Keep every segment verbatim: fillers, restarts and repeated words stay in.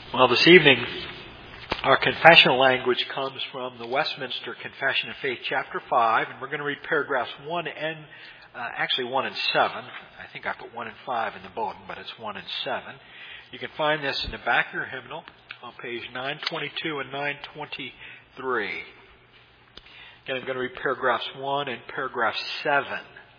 Well, this evening, our confessional language comes from the Westminster Confession of Faith, chapter five, and we're going to read paragraphs one and, uh, actually one and seven. I think I put one and five in the bulletin, but it's one and seven. You can find this in the back of your hymnal on page nine twenty-two and nine twenty-three. Again, I'm going to read paragraphs one and paragraph seven.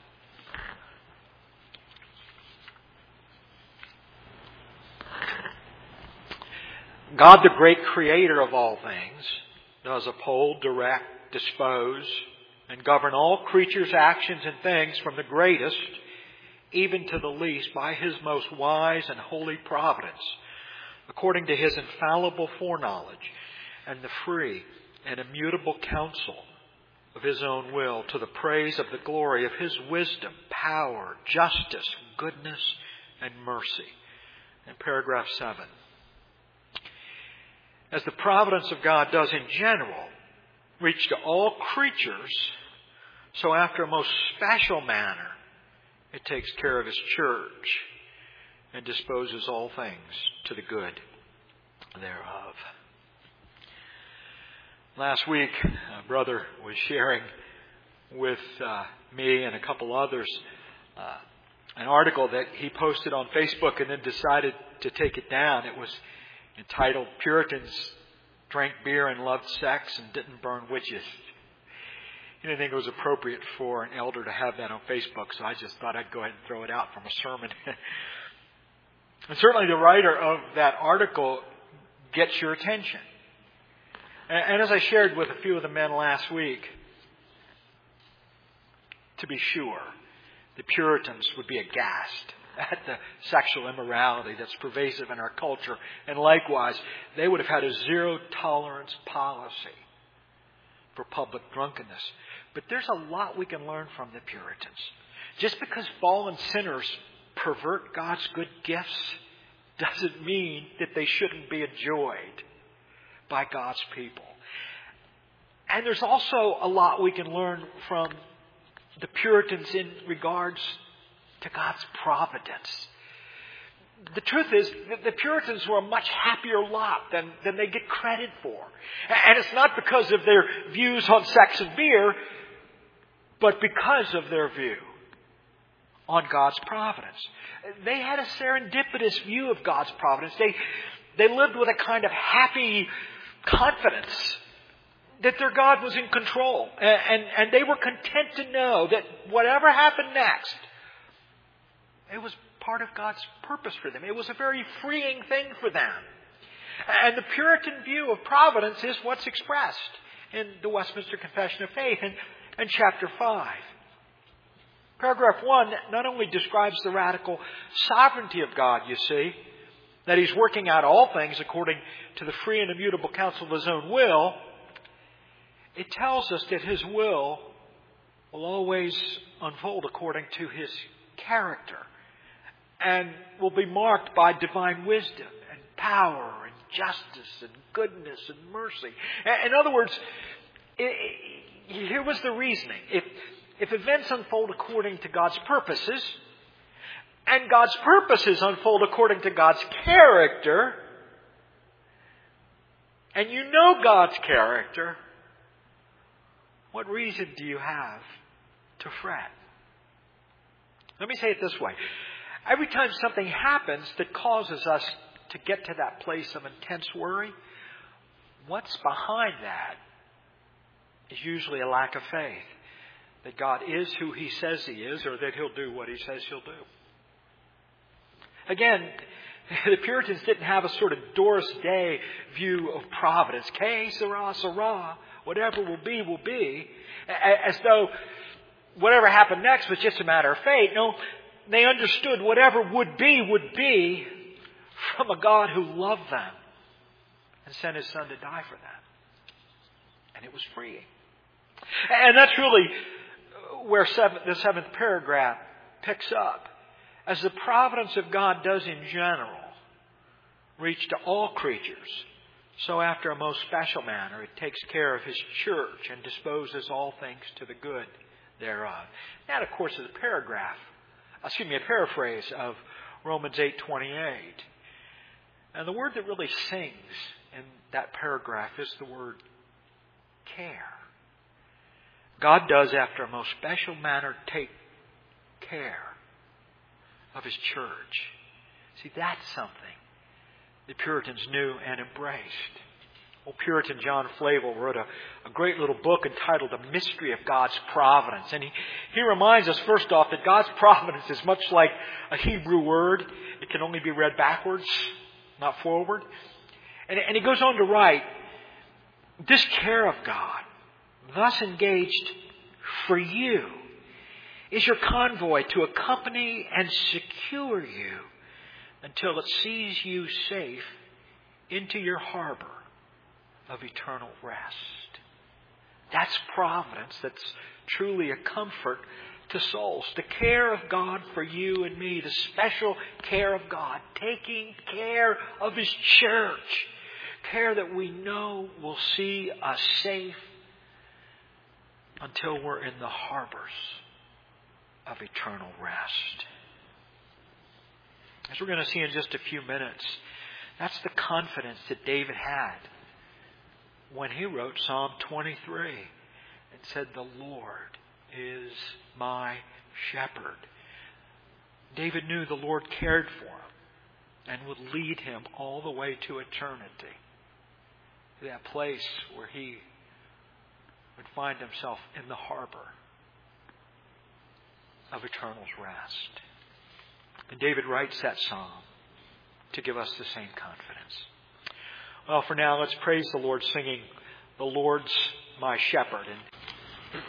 God, the great creator of all things, does uphold, direct, dispose, and govern all creatures' actions and things from the greatest even to the least by His most wise and holy providence, according to His infallible foreknowledge and the free and immutable counsel of His own will, to the praise of the glory of His wisdom, power, justice, goodness, and mercy. In paragraph seven. As the providence of God does in general reach to all creatures, so after a most special manner it takes care of His church and disposes all things to the good thereof. Last week, a brother was sharing with uh, me and a couple others uh, an article that he posted on Facebook and then decided to take it down. It was entitled, "Puritans Drank Beer and Loved Sex and Didn't Burn Witches." He didn't think it was appropriate for an elder to have that on Facebook, so I just thought I'd go ahead and throw it out from a sermon. And certainly the writer of that article gets your attention. And, and as I shared with a few of the men last week, to be sure, the Puritans would be aghast at the sexual immorality that's pervasive in our culture. And likewise, they would have had a zero tolerance policy for public drunkenness. But there's a lot we can learn from the Puritans. Just because fallen sinners pervert God's good gifts doesn't mean that they shouldn't be enjoyed by God's people. And there's also a lot we can learn from the Puritans in regards to God's providence. The truth is that the Puritans were a much happier lot than, than they get credit for. And it's not because of their views on sex and beer, but because of their view on God's providence. They had a serendipitous view of God's providence. They, they lived with a kind of happy confidence that their God was in control. And, and, and they were content to know that whatever happened next, it was part of God's purpose for them. It was a very freeing thing for them. And the Puritan view of providence is what's expressed in the Westminster Confession of Faith in, in chapter five. Paragraph one not only describes the radical sovereignty of God, you see, that He's working out all things according to the free and immutable counsel of His own will, it tells us that His will will always unfold according to His character, and will be marked by divine wisdom and power and justice and goodness and mercy. In other words, it, it, here was the reasoning. If, if events unfold according to God's purposes, and God's purposes unfold according to God's character, and you know God's character, what reason do you have to fret? Let me say it this way. Every time something happens that causes us to get to that place of intense worry, what's behind that is usually a lack of faith that God is who He says He is, or that He'll do what He says He'll do. Again, the Puritans didn't have a sort of Doris Day view of providence. Que sera, sera. Whatever will be, will be. As though whatever happened next was just a matter of fate. No, they understood whatever would be, would be from a God who loved them and sent His Son to die for them. And it was freeing. And that's really where seven, the seventh paragraph picks up. As the providence of God does in general reach to all creatures, so after a most special manner it takes care of His church and disposes all things to the good thereof. That, of course, is a paragraph, excuse me, a paraphrase of Romans eight twenty-eight. And the word that really sings in that paragraph is the word care. God does, after a most special manner, take care of His church. See, that's something the Puritans knew and embraced. Well, Puritan John Flavel wrote a, a great little book entitled The Mystery of God's Providence. And he, he reminds us, first off, that God's providence is much like a Hebrew word. It can only be read backwards, not forward. And, and he goes on to write, this care of God, thus engaged for you, is your convoy to accompany and secure you until it sees you safe into your harbor of eternal rest. That's providence. That's truly a comfort to souls. The care of God for you and me, the special care of God, taking care of His church, care that we know will see us safe until we're in the harbors of eternal rest. As we're going to see in just a few minutes, that's the confidence that David had when he wrote Psalm twenty-three and said, the Lord is my shepherd. David knew the Lord cared for him and would lead him all the way to eternity, to that place where he would find himself in the harbor of eternal rest. And David writes that psalm to give us the same confidence. Well, for now, let's praise the Lord singing, the Lord's my shepherd. And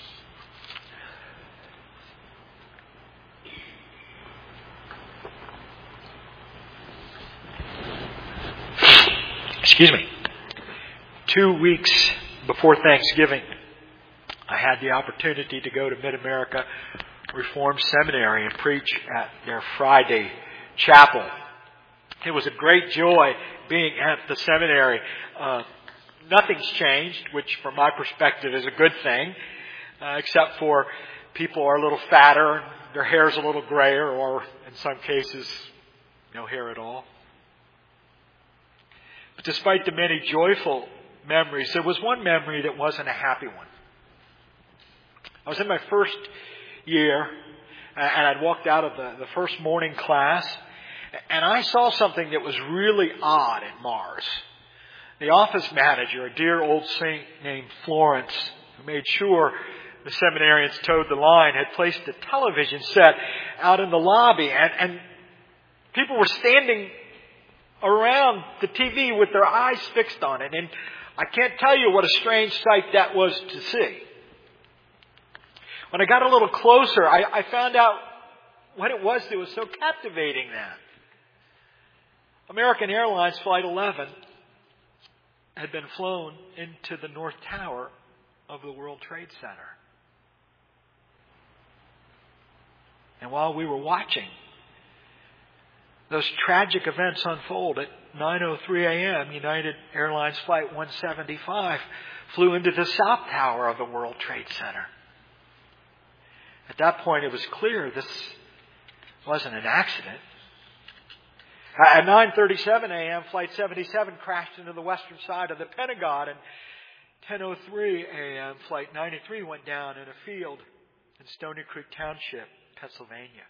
excuse me. Two weeks before Thanksgiving, I had the opportunity to go to Mid-America Reformed Seminary and preach at their Friday chapel. It was a great joy being at the seminary. Uh, nothing's changed, which from my perspective is a good thing, uh, except for people are a little fatter, their hair's a little grayer, or in some cases, no hair at all. But despite the many joyful memories, there was one memory that wasn't a happy one. I was in my first year, and I'd walked out of the, the first morning class, and I saw something that was really odd at Mars. The office manager, a dear old saint named Florence, who made sure the seminarians towed the line, had placed a television set out in the lobby, and, and people were standing around the T V with their eyes fixed on it. And I can't tell you what a strange sight that was to see. When I got a little closer, I, I found out what it was that was so captivating then. American Airlines Flight eleven had been flown into the North Tower of the World Trade Center. And while we were watching those tragic events unfold, at nine oh three a.m., United Airlines Flight one seventy-five flew into the South Tower of the World Trade Center. At that point, it was clear this wasn't an accident. At nine thirty-seven a.m., Flight seventy-seven crashed into the western side of the Pentagon, and ten oh three a.m., Flight ninety-three went down in a field in Stony Creek Township, Pennsylvania.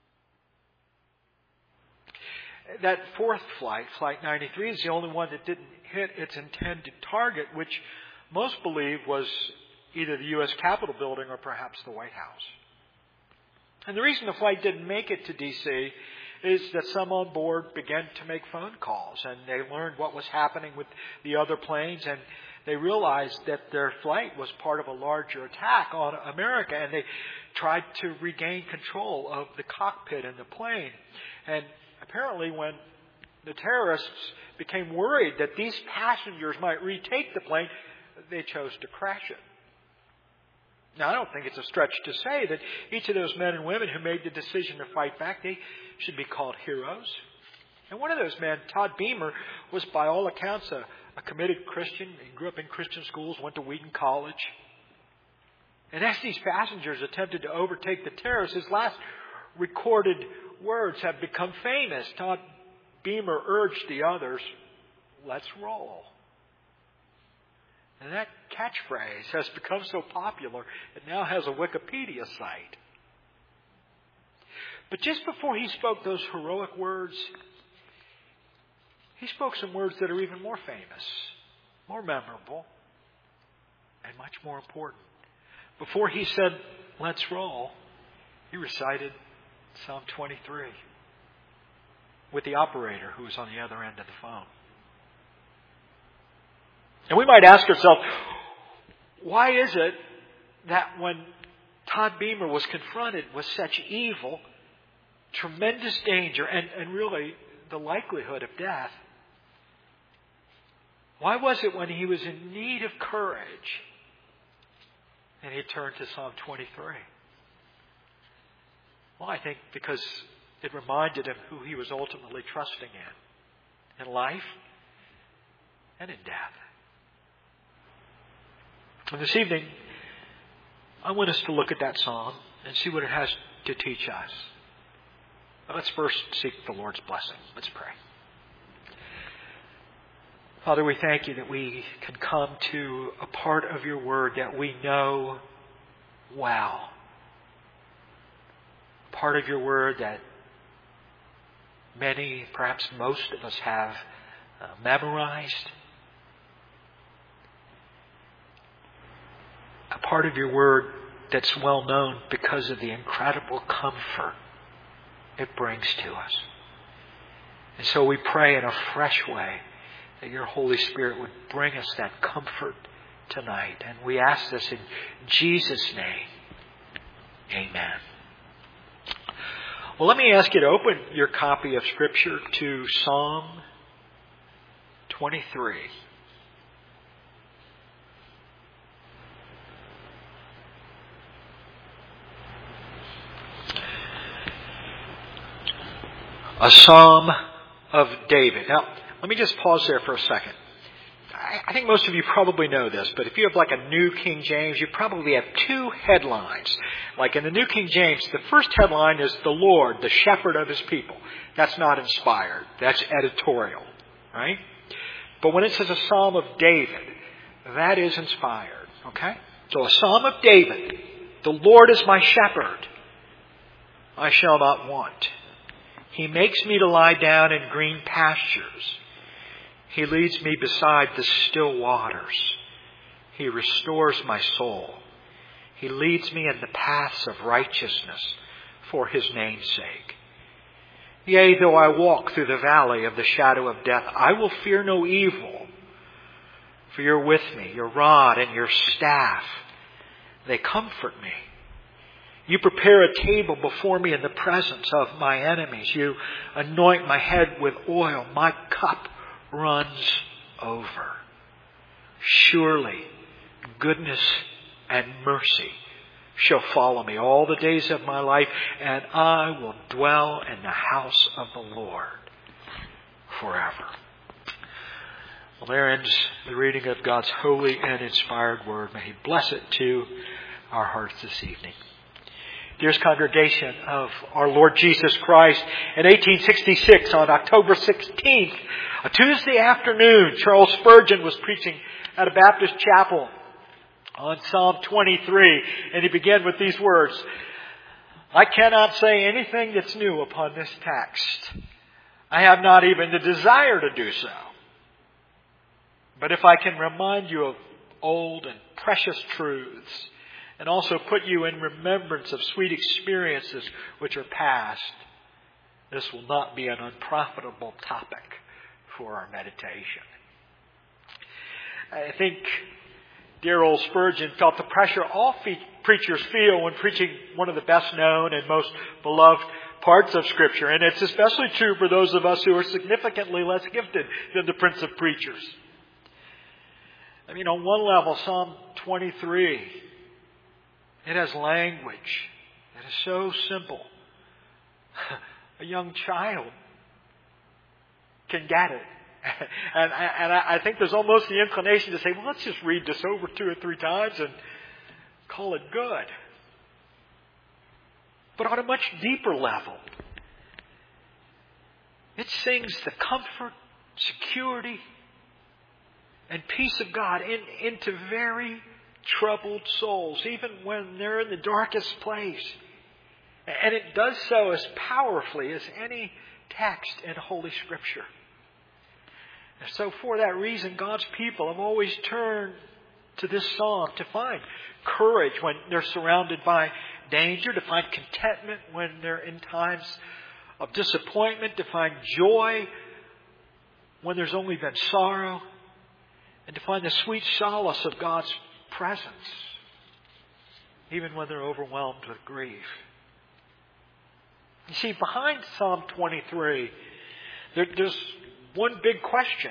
That fourth flight, Flight ninety-three, is the only one that didn't hit its intended target, which most believe was either the U S Capitol building or perhaps the White House. And the reason the flight didn't make it to D C is that some on board began to make phone calls, and they learned what was happening with the other planes, and they realized that their flight was part of a larger attack on America, and they tried to regain control of the cockpit in the plane. And apparently when the terrorists became worried that these passengers might retake the plane, they chose to crash it. Now, I don't think it's a stretch to say that each of those men and women who made the decision to fight back, they should be called heroes. And one of those men, Todd Beamer, was by all accounts a, a committed Christian. He grew up in Christian schools, went to Wheaton College. And as these passengers attempted to overtake the terrorists, his last recorded words have become famous. Todd Beamer urged the others, "Let's roll." And that catchphrase has become so popular, it now has a Wikipedia site. But just before he spoke those heroic words, he spoke some words that are even more famous, more memorable, and much more important. Before he said, "Let's roll," he recited Psalm twenty-three with the operator who was on the other end of the phone. And we might ask ourselves, why is it that when Todd Beamer was confronted with such evil, tremendous danger, and, and really the likelihood of death, why was it when he was in need of courage and he turned to Psalm twenty-three? Well, I think because it reminded him who he was ultimately trusting in, in life and in death. And this evening, I want us to look at that psalm and see what it has to teach us. But let's first seek the Lord's blessing. Let's pray. Father, we thank you that we can come to a part of your word that we know well. Part of your word that many, perhaps most of us have uh, memorized. A part of your word that's well known because of the incredible comfort it brings to us. And so we pray in a fresh way that your Holy Spirit would bring us that comfort tonight. And we ask this in Jesus' name. Amen. Well, let me ask you to open your copy of Scripture to Psalm twenty-three. A Psalm of David. Now, let me just pause there for a second. I think most of you probably know this, but if you have like a New King James, you probably have two headlines. Like in the New King James, the first headline is "The Lord, the Shepherd of His People." That's not inspired. That's editorial, right? But when it says a Psalm of David, that is inspired, okay? So a Psalm of David. "The Lord is my shepherd. I shall not want. He makes me to lie down in green pastures. He leads me beside the still waters. He restores my soul. He leads me in the paths of righteousness for His name's sake. Yea, though I walk through the valley of the shadow of death, I will fear no evil. For you're with me, your rod and your staff, they comfort me. You prepare a table before me in the presence of my enemies. You anoint my head with oil. My cup runs over. Surely goodness and mercy shall follow me all the days of my life, and I will dwell in the house of the Lord forever." Well, there ends the reading of God's holy and inspired word. May He bless it to our hearts this evening. Dearest congregation of our Lord Jesus Christ, in eighteen sixty-six, on October sixteenth, a Tuesday afternoon, Charles Spurgeon was preaching at a Baptist chapel on Psalm twenty-three, and he began with these words: "I cannot say anything that's new upon this text. I have not even the desire to do so. But if I can remind you of old and precious truths, and also put you in remembrance of sweet experiences which are past, this will not be an unprofitable topic for our meditation." I think dear old Spurgeon felt the pressure all fe- preachers feel when preaching one of the best known and most beloved parts of Scripture. And it's especially true for those of us who are significantly less gifted than the Prince of Preachers. I mean, on one level, Psalm twenty-three, it has language that is so simple. A young child can get it. And, I, and I think there's almost the inclination to say, well, let's just read this over two or three times and call it good. But on a much deeper level, It sings the comfort, security, and peace of God in, into very troubled souls, even when they're in the darkest place. And it does so as powerfully as any text in Holy Scripture. And so for that reason, God's people have always turned to this psalm to find courage when they're surrounded by danger, to find contentment when they're in times of disappointment, to find joy when there's only been sorrow, and to find the sweet solace of God's presence, even when they're overwhelmed with grief. You see, behind Psalm twenty-three, there, there's one big question.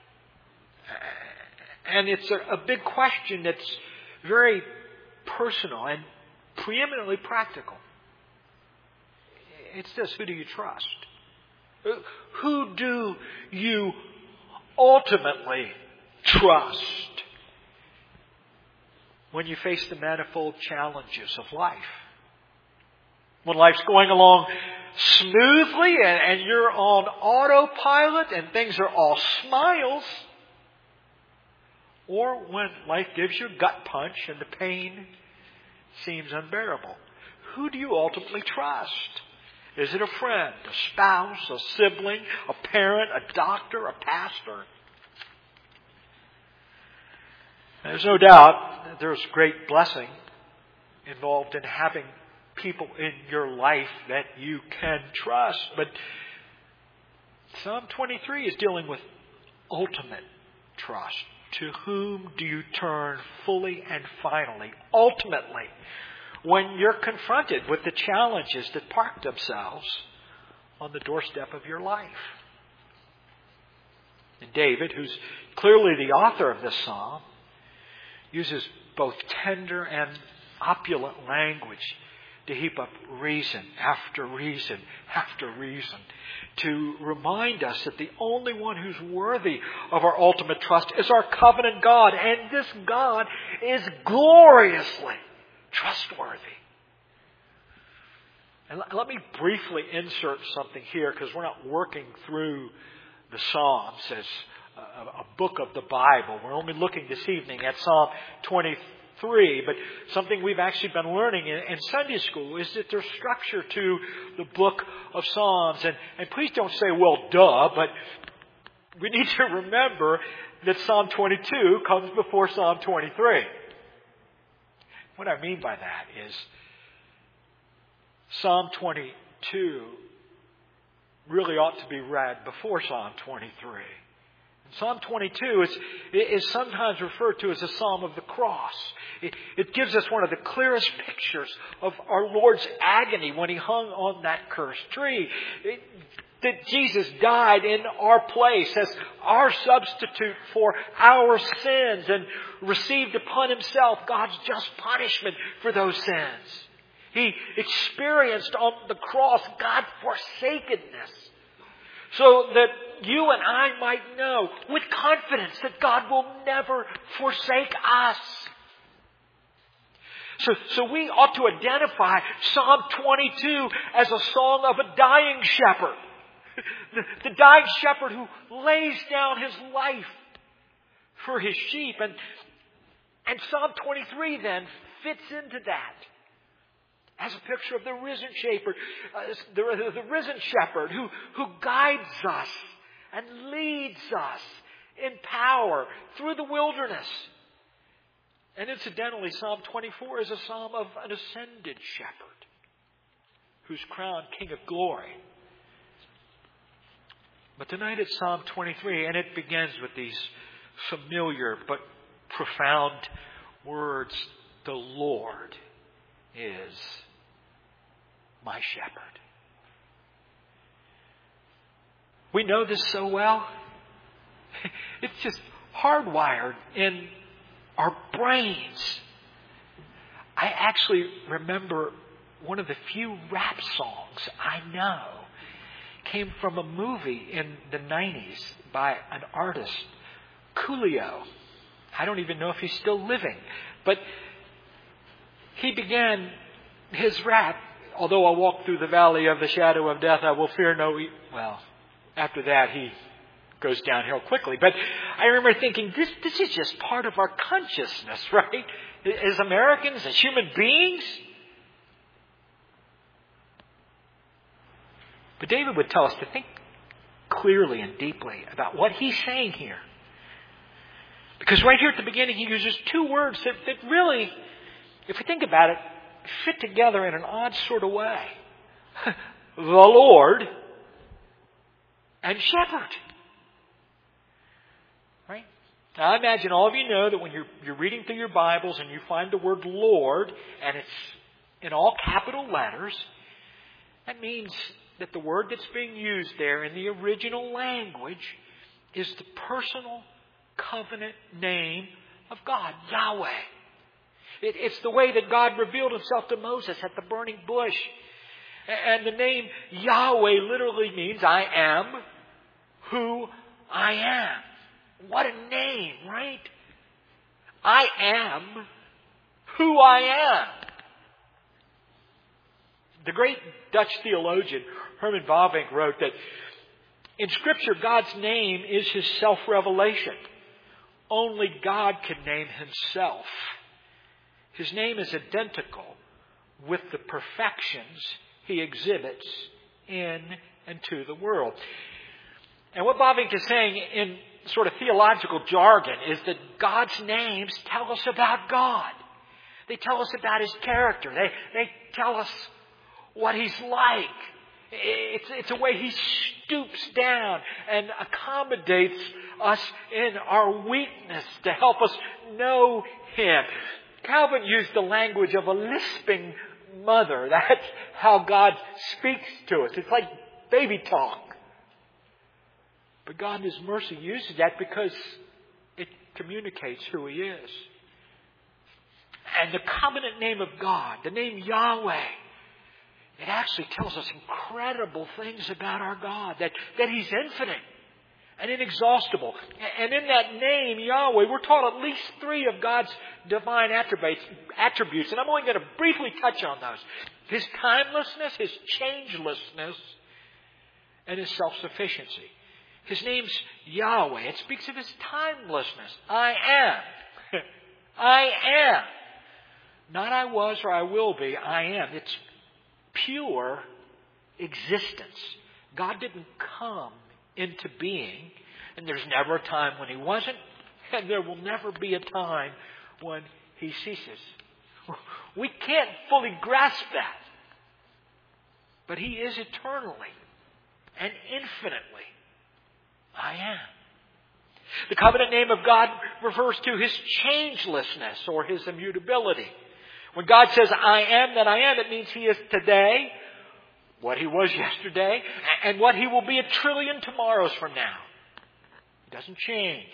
And it's a, a big question that's very personal and preeminently practical. It's this: who do you trust? Who do you ultimately trust when you face the manifold challenges of life? When life's going along smoothly and, and you're on autopilot and things are all smiles, or when life gives you a gut punch and the pain seems unbearable. Who do you ultimately trust? Is it a friend, a spouse, a sibling, a parent, a doctor, a pastor? There's no doubt that there's great blessing involved in having people in your life that you can trust. But Psalm twenty-three is dealing with ultimate trust. To whom do you turn fully and finally, ultimately, when you're confronted with the challenges that park themselves on the doorstep of your life? And David, who's clearly the author of this psalm, uses both tender and opulent language to heap up reason after reason after reason to remind us that the only one who's worthy of our ultimate trust is our covenant God. And this God is gloriously trustworthy. And let me briefly insert something here, because we're not working through the Psalms as a book of the Bible. We're only looking this evening at Psalm twenty-three. But something we've actually been learning in, in Sunday school is that there's structure to the book of Psalms. And, and please don't say, well, duh, but we need to remember that Psalm twenty-two comes before Psalm twenty-three. What I mean by that is Psalm twenty-two really ought to be read before Psalm twenty-three. Psalm twenty-two is, is sometimes referred to as a psalm of the cross. It, it gives us one of the clearest pictures of our Lord's agony when He hung on that cursed tree. It, that Jesus died in our place as our substitute for our sins and received upon Himself God's just punishment for those sins. He experienced on the cross God's forsakenness, so that you and I might know with confidence that God will never forsake us. So, so we ought to identify Psalm twenty-two as a song of a dying shepherd. The, the dying shepherd who lays down his life for his sheep. And, and Psalm twenty-three then fits into that as a picture of the risen shepherd, uh, the, the, the risen shepherd who, who guides us and leads us in power through the wilderness. And incidentally, Psalm twenty-four is a psalm of an ascended shepherd who's crowned King of Glory. But tonight it's Psalm twenty-three, and it begins with these familiar but profound words: the Lord is my shepherd. We know this so well. It's just hardwired in our brains. I actually remember one of the few rap songs I know came from a movie in the nineties by an artist, Coolio. I don't even know if he's still living. But he began his rap, although I walk through the valley of the shadow of death, I will fear no evil. Well, After that, he goes downhill quickly. But I remember thinking, this, this is just part of our consciousness, right? As Americans, as human beings. But David would tell us to think clearly and deeply about what he's saying here. Because right here at the beginning, he uses two words that, that really, if we think about it, fit together in an odd sort of way. The Lord and shepherd. Right? Now I imagine all of you know that when you're, you're reading through your Bibles and you find the word Lord, and it's in all capital letters, that means that the word that's being used there in the original language is the personal covenant name of God, Yahweh. It, it's the way that God revealed Himself to Moses at the burning bush. And the name Yahweh literally means I am who I am. What a name, right? I am who I am. The great Dutch theologian Herman Bavinck wrote that in Scripture, God's name is His self-revelation. Only God can name Himself. His name is identical with the perfections He exhibits in and to the world. And what Bavinck is saying in sort of theological jargon is that God's names tell us about God. They tell us about His character. They, they tell us what He's like. It's, it's a way He stoops down and accommodates us in our weakness to help us know Him. Calvin used the language of a lisping mother. That's how God speaks to us. It's like baby talk. But God in His mercy uses that because it communicates who He is. And the covenant name of God, the name Yahweh, it actually tells us incredible things about our God. That, that He's infinite and inexhaustible. And in that name, Yahweh, we're taught at least three of God's divine attributes. attributes. And I'm only going to briefly touch on those. His timelessness, His changelessness, and His self-sufficiency. His name's Yahweh. It speaks of His timelessness. I am. I am. Not I was or I will be. I am. It's pure existence. God didn't come into being, and there's never a time when He wasn't, and there will never be a time when He ceases. We can't fully grasp that. But He is eternally and infinitely I am. The covenant name of God refers to His changelessness or His immutability. When God says, I am that I am, it means He is today, what He was yesterday, and what He will be a trillion tomorrows from now. He doesn't change.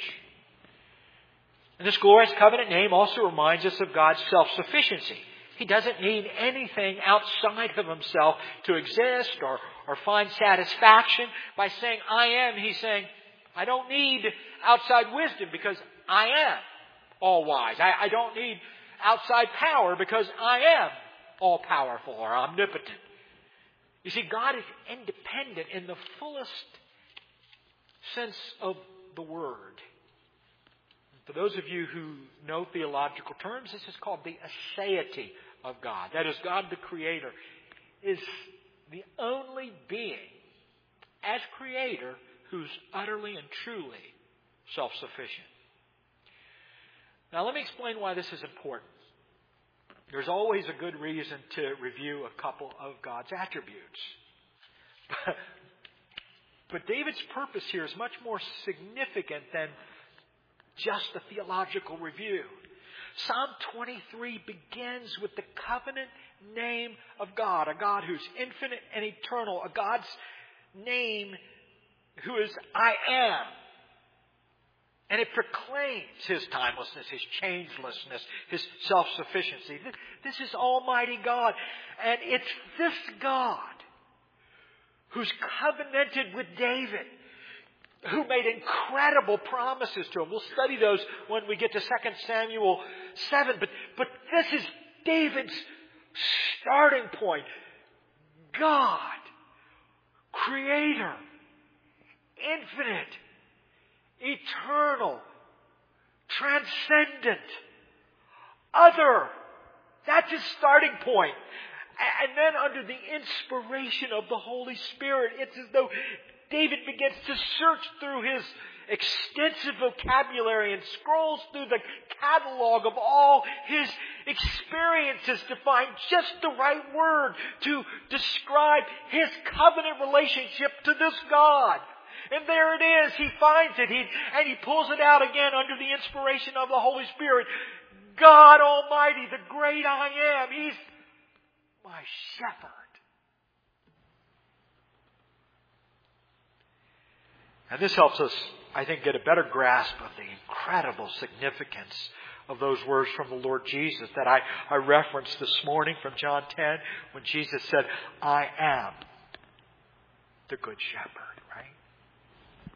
And this glorious covenant name also reminds us of God's self-sufficiency. He doesn't need anything outside of Himself to exist or, or find satisfaction. By saying, I am, He's saying, I don't need outside wisdom because I am all wise. I, I don't need outside power because I am all powerful or omnipotent. You see, God is independent in the fullest sense of the word. For those of you who know theological terms, this is called the aseity of God. That is, God the Creator is the only being as Creator who's utterly and truly self-sufficient. Now let me explain why this is important. There's always a good reason to review a couple of God's attributes. But, but David's purpose here is much more significant than just a theological review. Psalm twenty-three begins with the covenant name of God, a God who's infinite and eternal, a God's name who is I am. And it proclaims His timelessness, His changelessness, His self-sufficiency. This is Almighty God. And it's this God who's covenanted with David, who made incredible promises to him. We'll study those when we get to Second Samuel seven. But, but this is David's starting point. God, Creator, infinite, eternal, transcendent, other. That's his starting point. And then under the inspiration of the Holy Spirit, it's as though David begins to search through his extensive vocabulary and scrolls through the catalog of all his experiences to find just the right word to describe his covenant relationship to this God. And there it is. He finds it. He, and he pulls it out again under the inspiration of the Holy Spirit. God Almighty, the great I am. He's my shepherd. And this helps us, I think, get a better grasp of the incredible significance of those words from the Lord Jesus that I, I referenced this morning from John ten, when Jesus said, I am the good shepherd, right?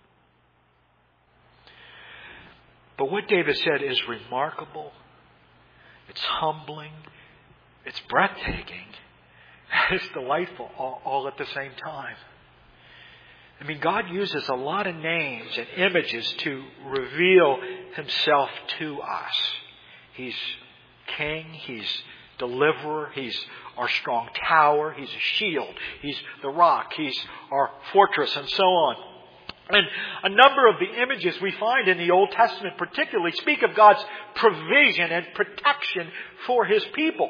But what David said is remarkable. It's humbling. It's breathtaking. It's delightful all, all at the same time. I mean, God uses a lot of names and images to reveal Himself to us. He's King. He's Deliverer. He's our strong tower. He's a shield. He's the rock. He's our fortress, and so on. And a number of the images we find in the Old Testament particularly speak of God's provision and protection for His people.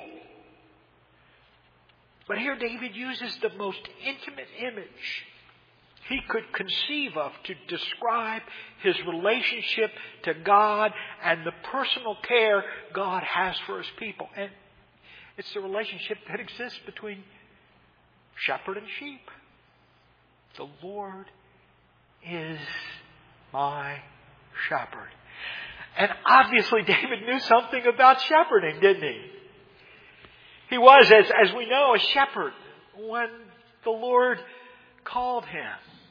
But here David uses the most intimate image he could conceive of to describe his relationship to God and the personal care God has for His people. And it's the relationship that exists between shepherd and sheep. The Lord is my shepherd. And obviously David knew something about shepherding, didn't he? He was, as, as we know, a shepherd when the Lord called him.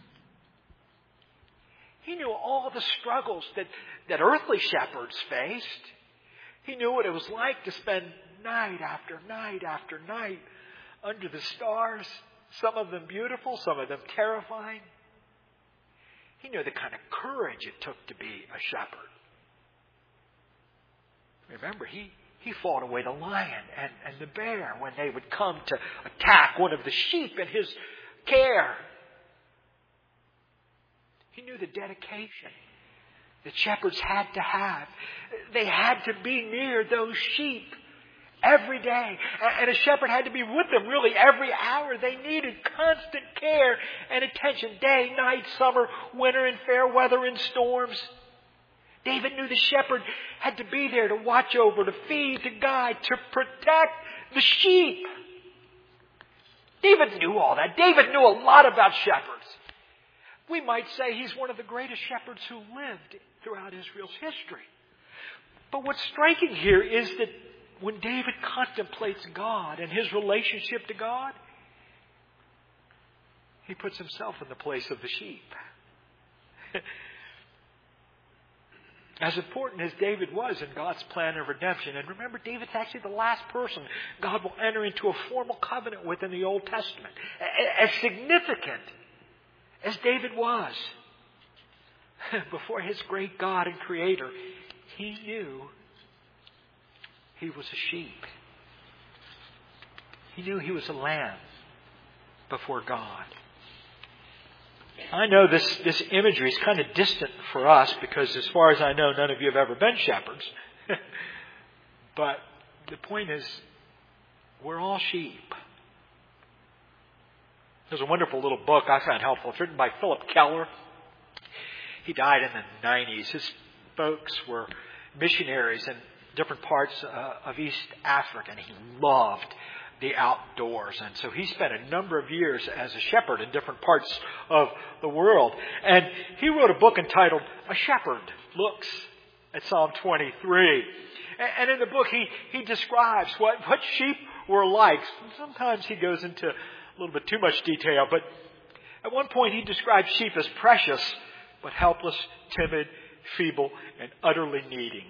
He knew all the struggles that, that earthly shepherds faced. He knew what it was like to spend night after night after night under the stars, some of them beautiful, some of them terrifying. He knew the kind of courage it took to be a shepherd. Remember, he, he fought away the lion and, and the bear when they would come to attack one of the sheep in his care. He knew the dedication that shepherds had to have. They had to be near those sheep every day. And a shepherd had to be with them really every hour. They needed constant care and attention. Day, night, summer, winter, and fair weather and storms. David knew the shepherd had to be there to watch over, to feed, to guide, to protect the sheep. David knew all that. David knew a lot about shepherds. We might say he's one of the greatest shepherds who lived throughout Israel's history. But what's striking here is that when David contemplates God and his relationship to God, he puts himself in the place of the sheep. As important as David was in God's plan of redemption, and remember, David's actually the last person God will enter into a formal covenant with in the Old Testament. As significant as David was before his great God and Creator, he knew he was a sheep. He knew he was a lamb before God. I know this, this imagery is kind of distant for us because as far as I know, none of you have ever been shepherds. But the point is, we're all sheep. There's a wonderful little book I found helpful. It's written by Philip Keller. He died in the nineties. His folks were missionaries in different parts uh, of East Africa, and he loved the outdoors. And so he spent a number of years as a shepherd in different parts of the world. And he wrote a book entitled A Shepherd Looks at Psalm twenty-three. And in the book, he, he describes what, what sheep were like. Sometimes he goes into a little bit too much detail, but at one point he describes sheep as precious, but helpless, timid, feeble, and utterly needing.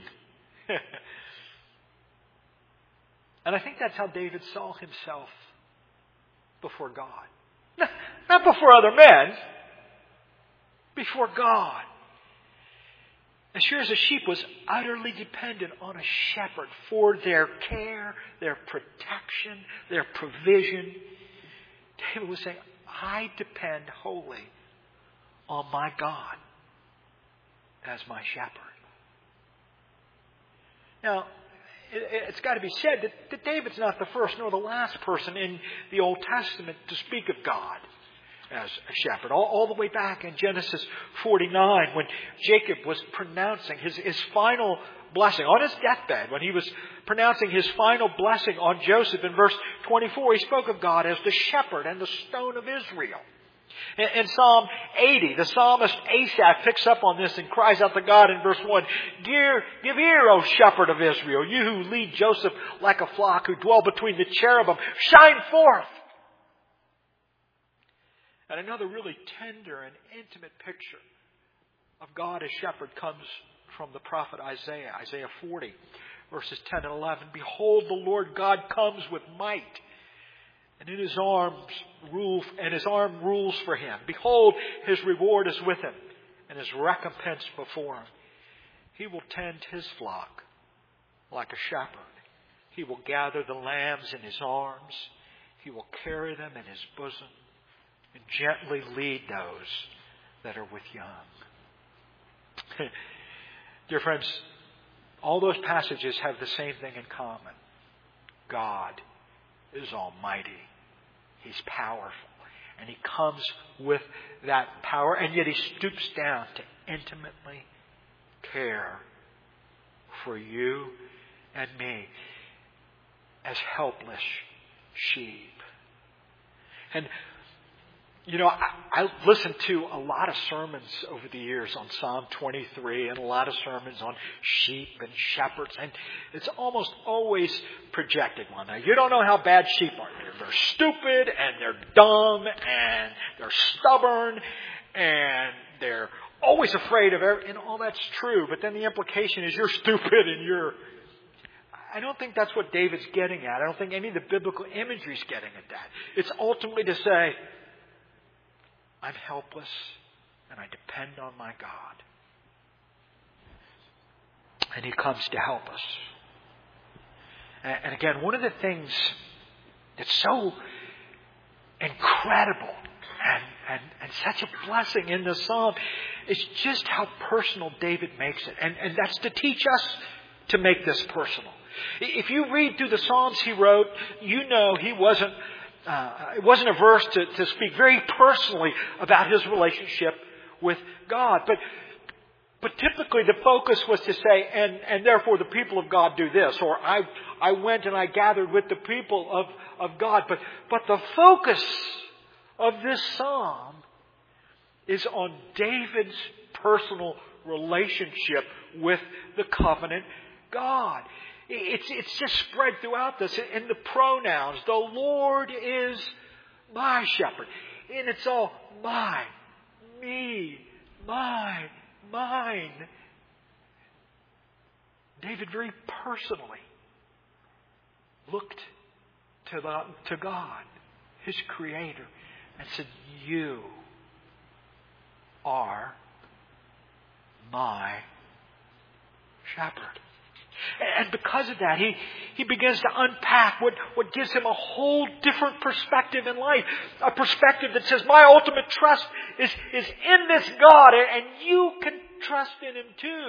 And I think that's how David saw himself before God. Not before other men, before God. As sure as a sheep was utterly dependent on a shepherd for their care, their protection, their provision, David was saying, I depend wholly on my God as my shepherd. Now, it's got to be said that, that David's not the first nor the last person in the Old Testament to speak of God as a shepherd. All, all the way back in Genesis forty-nine, when Jacob was pronouncing his, his final blessing on his deathbed, when he was pronouncing his final blessing on Joseph in verse twenty-four, he spoke of God as the shepherd and the stone of Israel. In, in Psalm eighty, the psalmist Asaph picks up on this and cries out to God in verse one, Give, give ear, O shepherd of Israel, you who lead Joseph like a flock, who dwell between the cherubim, shine forth. And another really tender and intimate picture of God as shepherd comes from the prophet Isaiah, Isaiah forty, verses ten and eleven. Behold, the Lord God comes with might, and in his arms rule, and his arm rules for him. Behold, his reward is with him, and his recompense before him. He will tend his flock like a shepherd. He will gather the lambs in his arms. He will carry them in his bosom, and gently lead those that are with young. Dear friends, all those passages have the same thing in common. God is almighty. He's powerful. And He comes with that power, and yet He stoops down to intimately care for you and me as helpless sheep. And You know, I, I listened to a lot of sermons over the years on Psalm twenty-three and a lot of sermons on sheep and shepherds. And it's almost always projected one. Now, you don't know how bad sheep are. They're, they're stupid and they're dumb and they're stubborn and they're always afraid of everything. And all that's true. But then the implication is you're stupid and you're... I don't think that's what David's getting at. I don't think any of the biblical imagery is getting at that. It's ultimately to say, I'm helpless, and I depend on my God. And He comes to help us. And again, one of the things that's so incredible and, and, and such a blessing in the psalm is just how personal David makes it. And, and that's to teach us to make this personal. If you read through the Psalms he wrote, you know he wasn't Uh, it wasn't averse to, to speak very personally about his relationship with God. But but typically the focus was to say, and, and therefore the people of God do this. Or I I went and I gathered with the people of, of God. But but the focus of this psalm is on David's personal relationship with the covenant God. It's, it's just spread throughout this in the pronouns. The Lord is my shepherd. And it's all my, me, my, mine. David very personally looked to, the, to God, His Creator, and said, you are my shepherd. And because of that, he, he begins to unpack what, what gives him a whole different perspective in life. A perspective that says, my ultimate trust is, is in this God, and you can trust in Him too.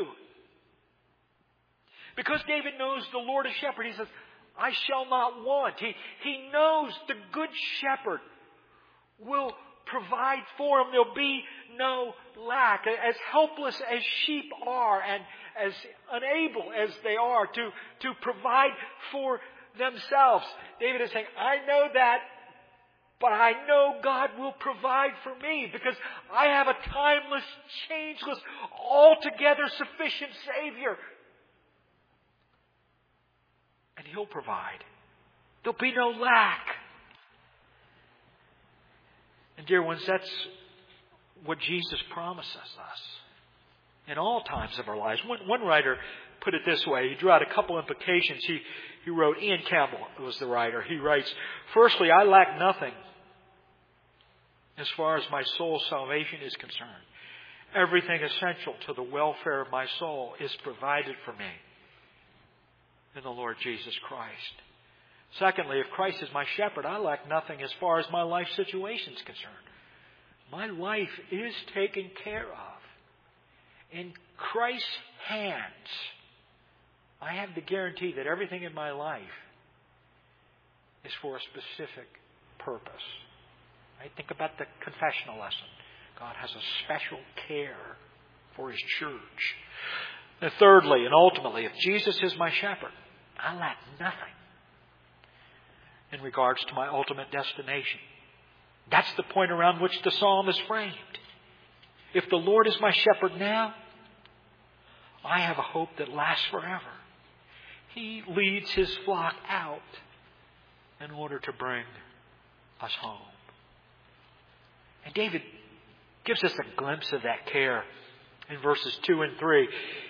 Because David knows the Lord is shepherd, he says, I shall not want. He, he knows the good shepherd will provide for him. There'll be no lack. As helpless as sheep are and as unable as they are to, to provide for themselves, David is saying, I know that, but I know God will provide for me because I have a timeless, changeless, altogether sufficient Savior. And He'll provide. There'll be no lack. And dear ones, that's what Jesus promises us in all times of our lives. One, one writer put it this way. He drew out a couple implications. He, he wrote, Ian Campbell was the writer. He writes, firstly, I lack nothing as far as my soul's salvation is concerned. Everything essential to the welfare of my soul is provided for me in the Lord Jesus Christ. Secondly, if Christ is my shepherd, I lack nothing as far as my life situation is concerned. My life is taken care of. In Christ's hands, I have the guarantee that everything in my life is for a specific purpose. Right? Think about the confessional lesson. God has a special care for His church. And thirdly, and ultimately, if Jesus is my shepherd, I lack nothing in regards to my ultimate destination. That's the point around which the psalm is framed. If the Lord is my shepherd now, I have a hope that lasts forever. He leads His flock out in order to bring us home. And David gives us a glimpse of that care in verses two and three.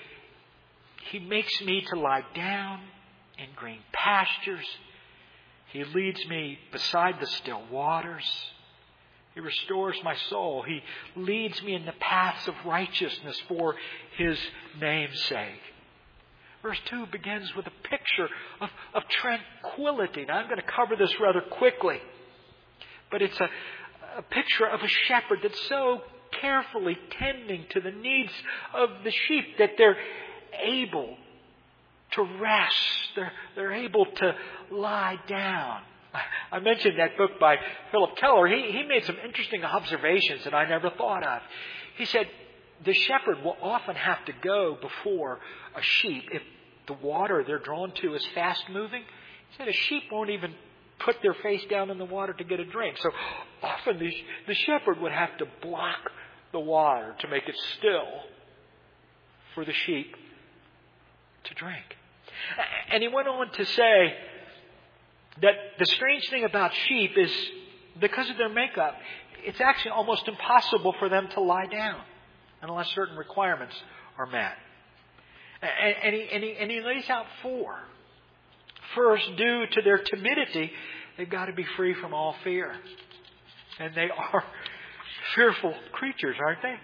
He makes me to lie down in green pastures. He leads me beside the still waters. He restores my soul. He leads me in the paths of righteousness for His name's sake. Verse two begins with a picture of, of tranquility. Now, I'm going to cover this rather quickly. But it's a, a picture of a shepherd that's so carefully tending to the needs of the sheep that they're able to rest. They're, they're able to lie down. I mentioned that book by Philip Keller. He, he made some interesting observations that I never thought of. He said the shepherd will often have to go before a sheep if the water they're drawn to is fast moving. He said a sheep won't even put their face down in the water to get a drink. So often the, the shepherd would have to block the water to make it still for the sheep to drink. And he went on to say that the strange thing about sheep is because of their makeup, it's actually almost impossible for them to lie down unless certain requirements are met. And, and, he, and, he, and he lays out four. First, due to their timidity, they've got to be free from all fear. And they are fearful creatures, aren't they?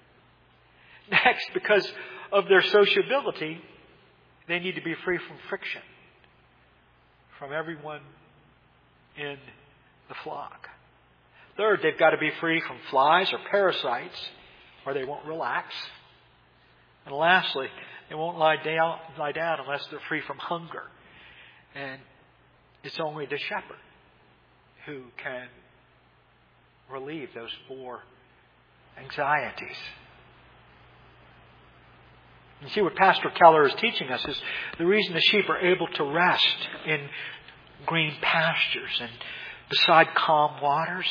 Next, because of their sociability, they need to be free from friction from everyone in the flock. Third, they've got to be free from flies or parasites, or they won't relax. And lastly, they won't lie down, lie down unless they're free from hunger. And it's only the shepherd who can relieve those four anxieties. You see, what Pastor Keller is teaching us is the reason the sheep are able to rest in green pastures and beside calm waters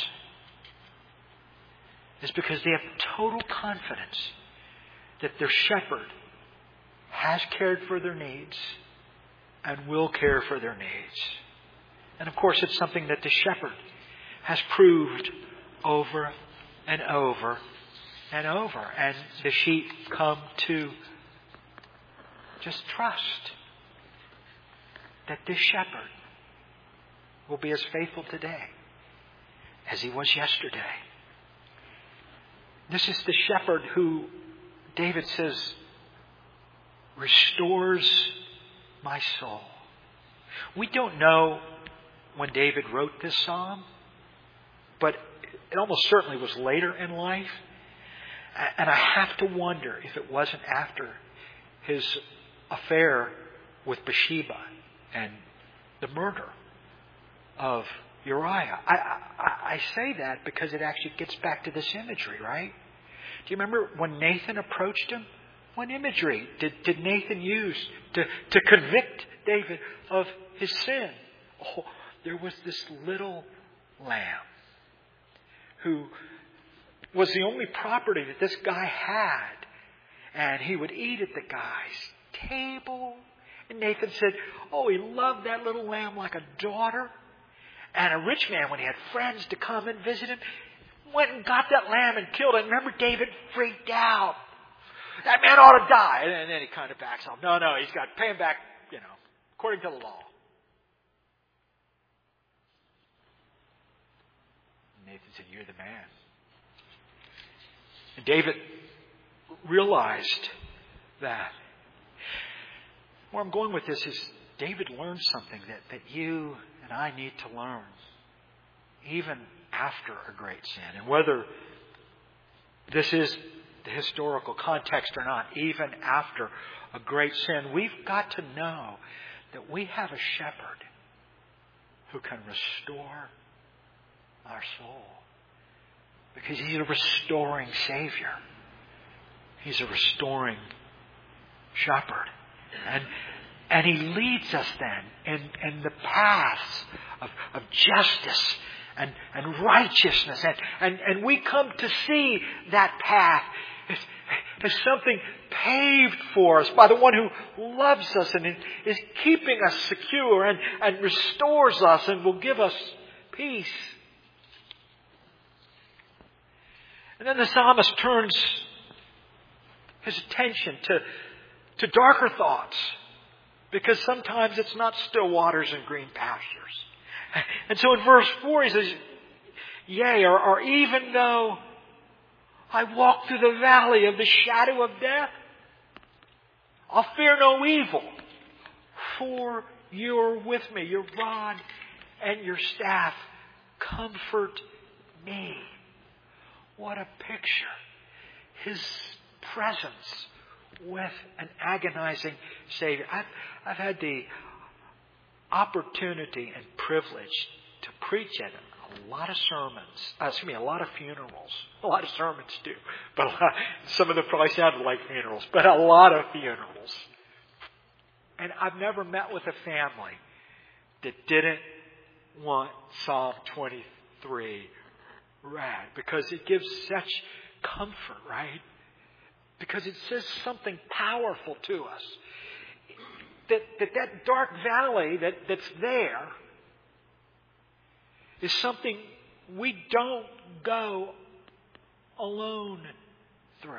is because they have total confidence that their shepherd has cared for their needs and will care for their needs. And of course, it's something that the shepherd has proved over and over and over. And the sheep come to just trust that this shepherd will be as faithful today as he was yesterday. This is the shepherd who, David says, restores my soul. We don't know when David wrote this psalm, but it almost certainly was later in life. And I have to wonder if it wasn't after his affair with Bathsheba and the murder of Uriah. I, I, I say that because it actually gets back to this imagery, right? Do you remember when Nathan approached him? What imagery did, did Nathan use to, to convict David of his sin? Oh, there was this little lamb who was the only property that this guy had. And he would eat at the guy's table. And Nathan said, oh, he loved that little lamb like a daughter. And a rich man, when he had friends to come and visit him, went and got that lamb and killed it. And remember, David freaked out. That man ought to die. And then he kind of backs off. No, no, he's got to pay him back, you know, according to the law. And Nathan said, you're the man. And David realized that. Where I'm going with this is David learned something that, that you and I need to learn, even after a great sin. And whether this is the historical context or not, even after a great sin, we've got to know that we have a shepherd who can restore our soul. Because He's a restoring Savior. He's a restoring shepherd. And and He leads us then in, in the paths of, of justice and, and righteousness. And, and, and we come to see that path as, as something paved for us by the one who loves us and is keeping us secure and, and restores us and will give us peace. And then the psalmist turns his attention to, to darker thoughts, because sometimes it's not still waters and green pastures. And so in verse four he says, yea, or, or even though I walk through the valley of the shadow of death, I'll fear no evil, for you're with me. Your rod and your staff comfort me. What a picture. His presence with an agonizing Savior. I've, I've had the opportunity and privilege to preach at a lot of sermons, uh, excuse me, a lot of funerals. A lot of sermons too. But a lot, some of them probably sounded like funerals, but a lot of funerals. And I've never met with a family that didn't want Psalm twenty-three read, because it gives such comfort, right? Because it says something powerful to us. That that, that dark valley that, that's there is something we don't go alone through.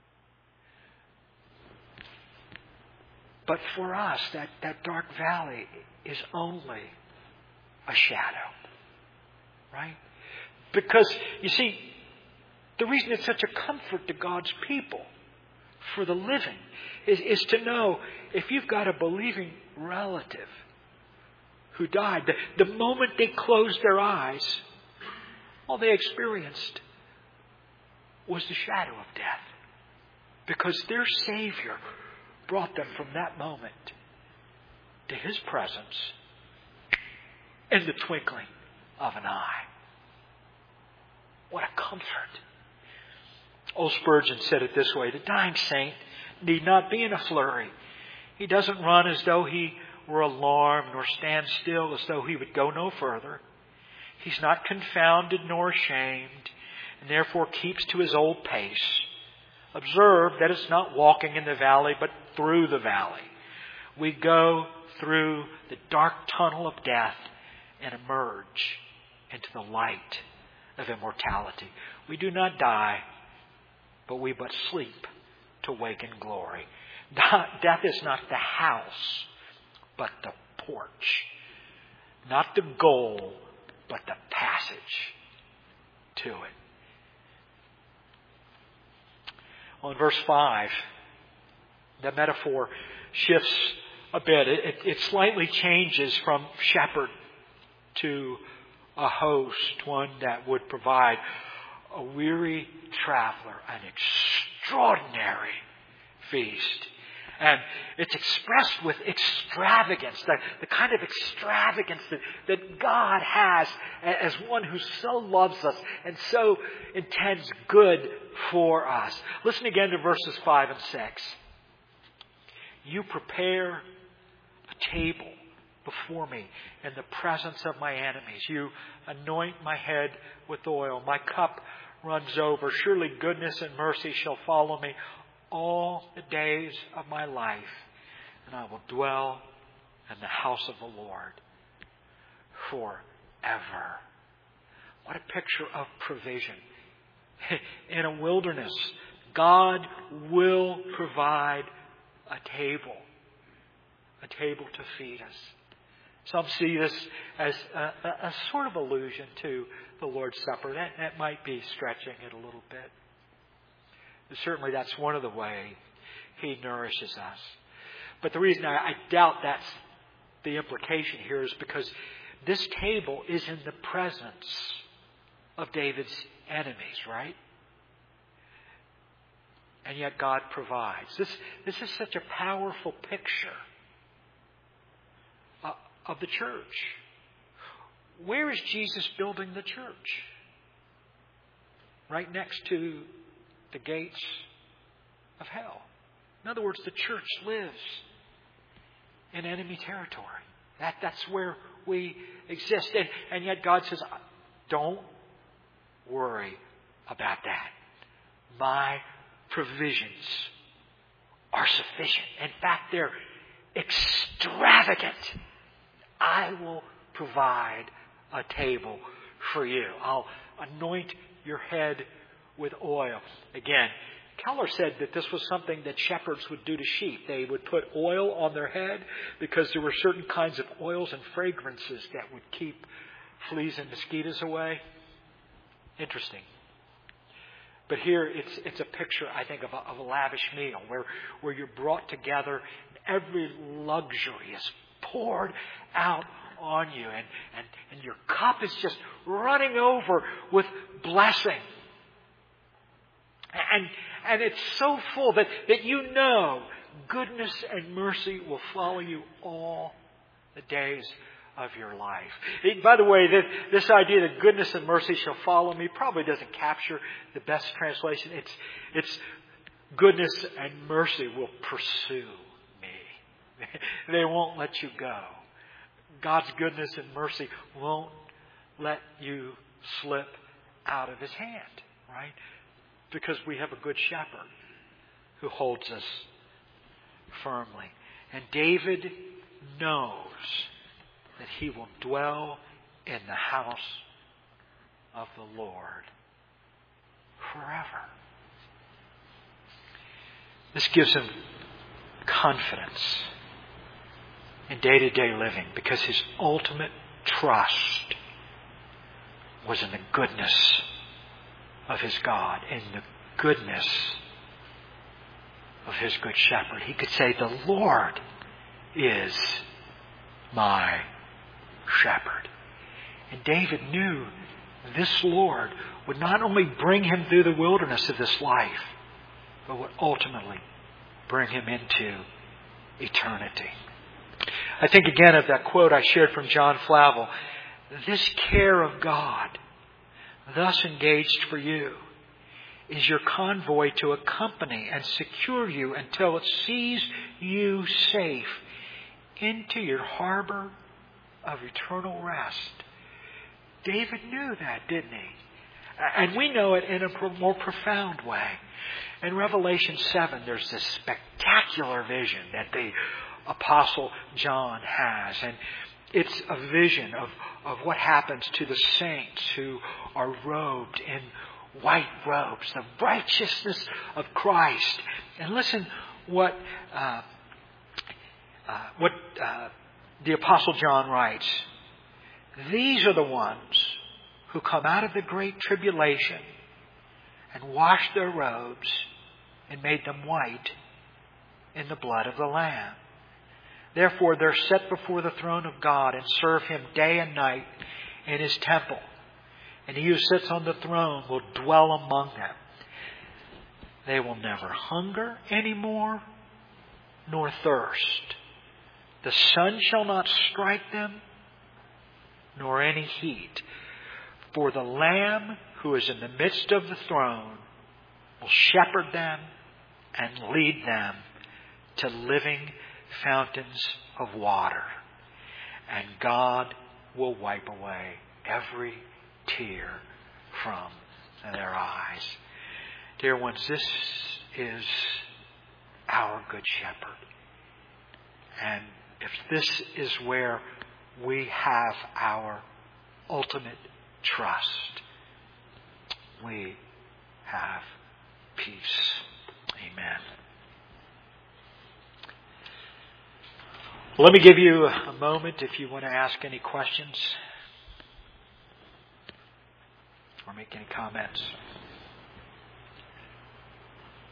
But for us, that, that dark valley is only a shadow. Right? Because, you see, the reason it's such a comfort to God's people for the living is, is to know if you've got a believing relative who died, the, the moment they closed their eyes, all they experienced was the shadow of death. Because their Savior brought them from that moment to His presence in the twinkling of an eye. What a comfort. Old Spurgeon said it this way: the dying saint need not be in a flurry. He doesn't run as though he were alarmed, nor stand still as though he would go no further. He's not confounded nor ashamed, and therefore keeps to his old pace. Observe that it's not walking in the valley, but through the valley. We go through the dark tunnel of death and emerge into the light of immortality. We do not die, but we but sleep to wake in glory. Death is not the house, but the porch. Not the goal, but the passage to it. Well, in verse five, the metaphor shifts a bit. It, it, it slightly changes from shepherd to a host, one that would provide a weary traveler an extraordinary feast. And it's expressed with extravagance, the, the kind of extravagance that, that God has as one who so loves us and so intends good for us. Listen again to verses five and six. You prepare a table before me in the presence of my enemies. You anoint my head with oil. My cup runs over. Surely goodness and mercy shall follow me all the days of my life, and I will dwell in the house of the Lord forever. What a picture of provision. In a wilderness, God will provide a table, a table to feed us. Some see this as a, a, a sort of allusion to the Lord's Supper. That, that might be stretching it a little bit. Certainly that's one of the ways He nourishes us. But the reason I, I doubt that's the implication here is because this table is in the presence of David's enemies, right? And yet God provides. This, this is such a powerful picture uh, of the church. Where is Jesus building the church? Right next to the gates of hell. In other words, the church lives in enemy territory. That, that's where we exist. And, and yet God says, don't worry about that. My provisions are sufficient. In fact, they're extravagant. I will provide a table for you. I'll anoint your head with oil. Again, Keller said that this was something that shepherds would do to sheep. They would put oil on their head because there were certain kinds of oils and fragrances that would keep fleas and mosquitoes away. Interesting. But here it's it's a picture, I think, of a, of a lavish meal where, where you're brought together and every luxury is poured out on you. And, and, and your cup is just running over with blessing. And and it's so full that, that you know goodness and mercy will follow you all the days of your life. By the way, this, this idea that goodness and mercy shall follow me probably doesn't capture the best translation. It's, it's goodness and mercy will pursue me. They won't let you go. God's goodness and mercy won't let you slip out of His hand, right? Because we have a good shepherd who holds us firmly. And David knows that he will dwell in the house of the Lord forever. This gives him confidence in day-to-day living because his ultimate trust was in the goodness of his God, in the goodness of his good shepherd. He could say, the Lord is my shepherd. And David knew this Lord would not only bring him through the wilderness of this life, but would ultimately bring him into eternity. I think again of that quote I shared from John Flavel. This care of God, thus engaged for you, is your convoy to accompany and secure you until it sees you safe into your harbor of eternal rest. David knew that, didn't he? And we know it in a more profound way. In Revelation seven, there's this spectacular vision that the Apostle John has. And it's a vision of, of what happens to the saints who are robed in white robes, the righteousness of Christ. And listen what uh, uh, what uh, the Apostle John writes. These are the ones who come out of the great tribulation and washed their robes and made them white in the blood of the Lamb. Therefore, they're set before the throne of God and serve Him day and night in His temple. And He who sits on the throne will dwell among them. They will never hunger anymore, nor thirst. The sun shall not strike them, nor any heat. For the Lamb who is in the midst of the throne will shepherd them and lead them to living fountains of water. And God will wipe away every tear from their eyes. Dear ones, this is our Good Shepherd. And if this is where we have our ultimate trust, we have peace. Amen. Let me give you a moment if you want to ask any questions or make any comments.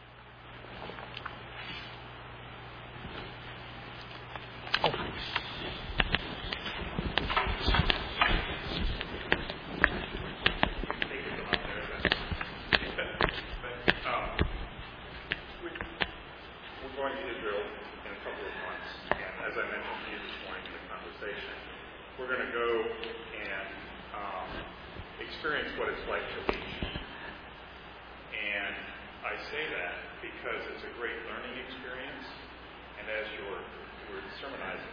what it's like to lead sheep. And I say that because it's a great learning experience. And as you're, you're sermonizing,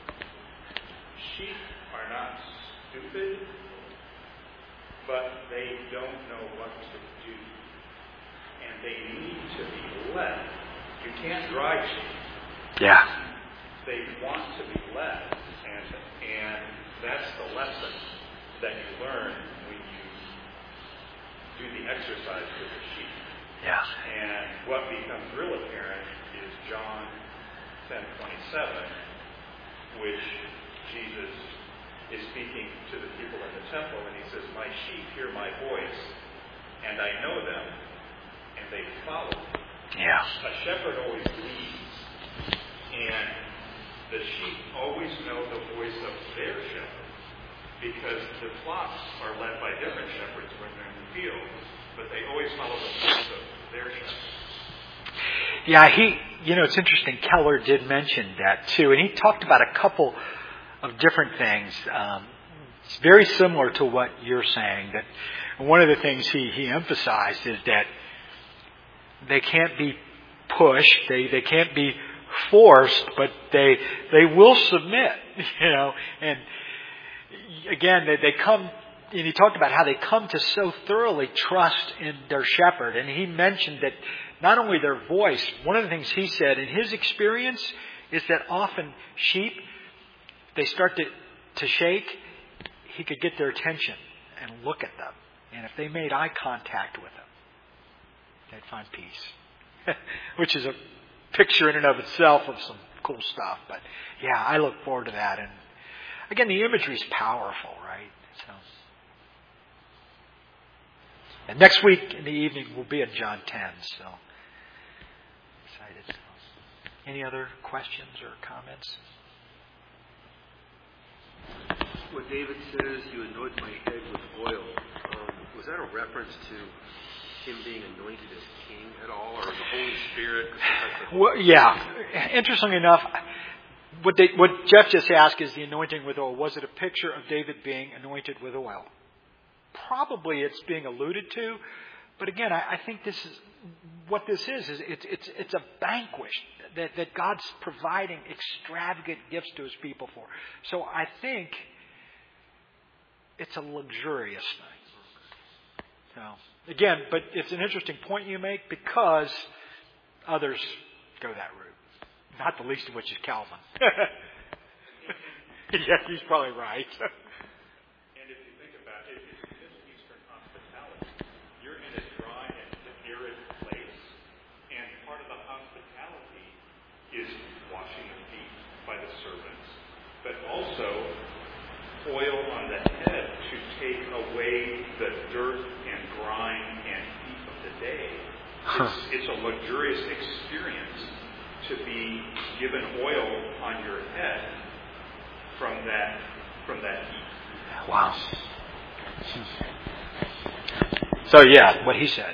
sheep are not stupid, but they don't know what to do. And they need to be led. You can't drive sheep. Yeah. They want to be led. And, and that's the lesson that you learn when you do the exercise with the sheep. Yeah. And what becomes real apparent is John ten twenty-seven, which Jesus is speaking to the people in the temple, and he says, "My sheep hear my voice, and I know them, and they follow me." Yeah. A shepherd always leads, and the sheep always know the voice of their shepherd, because the flocks are led by different shepherds when they're in the field, but they always follow the voice of their shepherd. Yeah, he, you know, it's interesting. Keller did mention that too, and he talked about a couple of different things. Um, it's very similar to what you're saying. That one of the things he, he emphasized is that they can't be pushed, they they can't be forced, but they they will submit. You know, and again, they, they come. And he talked about how they come to so thoroughly trust in their shepherd. And he mentioned that not only their voice, one of the things he said in his experience is that often sheep, they start to, to shake, he could get their attention and look at them. And if they made eye contact with them, they'd find peace. Which is a picture in and of itself of some cool stuff. But yeah, I look forward to that. And again, the imagery is powerful, right? So. And next week in the evening we'll be in John ten, so excited. Any other questions or comments? When David says, "You anoint my head with oil," um, was that a reference to him being anointed as king at all, or the Holy Spirit? Well, yeah. Interestingly enough, what, they, what Jeff just asked is the anointing with oil. Was it a picture of David being anointed with oil? Probably it's being alluded to, but again, I, I think this is what this is. Is it's it's it's a banquet that that God's providing extravagant gifts to His people for. So I think it's a luxurious thing. So again, but it's an interesting point you make because others go that route. Not the least of which is Calvin. Yeah, he's probably right. Is washing the feet by the servants, but also oil on the head to take away the dirt and grime and heat of the day. Huh. It's, it's a luxurious experience to be given oil on your head from that from that heat. Wow. So yeah, what he said.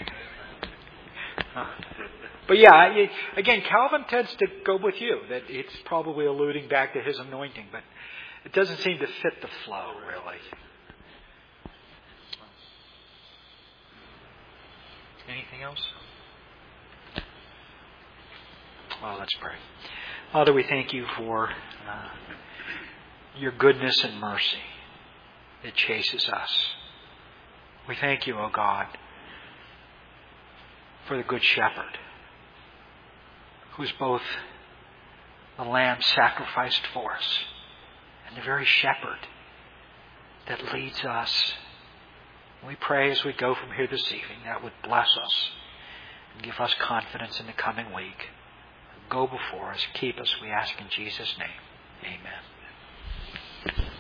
Huh. But yeah, again, Calvin tends to go with you, that it's probably alluding back to his anointing, but it doesn't seem to fit the flow, really. Anything else? Well, let's pray. Father, we thank you for uh, your goodness and mercy that chases us. We thank you, O God, for the Good Shepherd, who's both the lamb sacrificed for us and the very shepherd that leads us. We pray as we go from here this evening that would bless us and give us confidence in the coming week. Go before us, keep us, we ask in Jesus' name. Amen.